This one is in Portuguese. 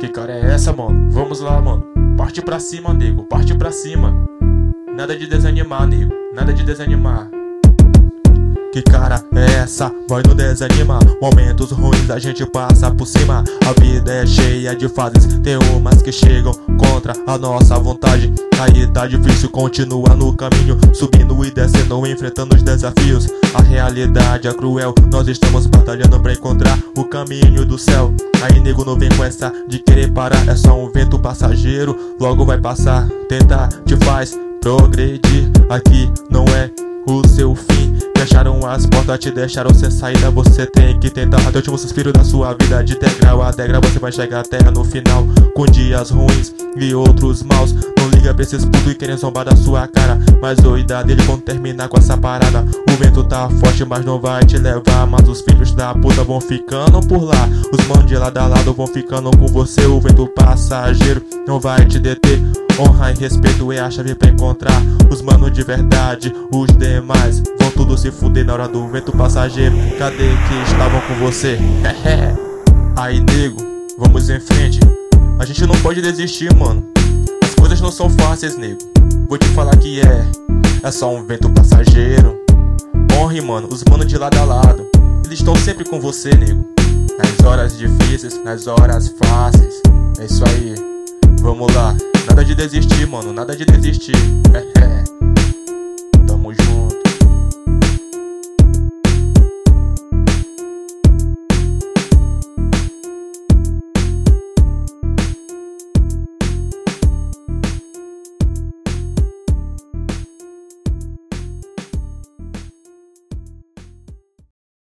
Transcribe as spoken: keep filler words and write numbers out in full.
Que cara é essa, mano? Vamos lá, mano. Parte pra cima, nego. Parte pra cima. Nada de desanimar, nego. Nada de desanimar. Que cara é essa? Vai não desanimar. Momentos ruins a gente passa por cima. A vida é cheia de fases. Tem umas que chegam contra a nossa vontade. Aí tá difícil, continua no caminho, subindo e descendo, enfrentando os desafios. A realidade é cruel, nós estamos batalhando pra encontrar o caminho do céu. Aí nego, não vem com essa de querer parar. É só um vento passageiro, logo vai passar. Tentar te faz progredir. Aqui não é o seu fim. Fecharam as portas, te deixaram sem saída. Você tem que tentar até o último suspiro da sua vida. De degrau a degrau você vai chegar até no final. Com dias ruins e outros maus. Não liga pra esses putos e querem zombar da sua cara. Mas cuidado, eles vão terminar com essa parada. O vento tá forte, mas não vai te levar. Mas os filhos da puta vão ficando por lá. Os manos de lado a lado vão ficando com você. O vento passageiro não vai te deter. Honra e respeito é a chave pra encontrar os manos de verdade. Os demais vão tudo se fuder na hora do vento passageiro. Cadê que estavam com você? Aí nego, vamos em frente. A gente não pode desistir, mano. As coisas não são fáceis, nego. Vou te falar que é É só um vento passageiro. Honre, mano, os manos de lado a lado. Eles estão sempre com você, nego. Nas horas difíceis, nas horas fáceis. É isso aí, vamos lá. Nada de desistir, mano, nada de desistir. Tamo junto.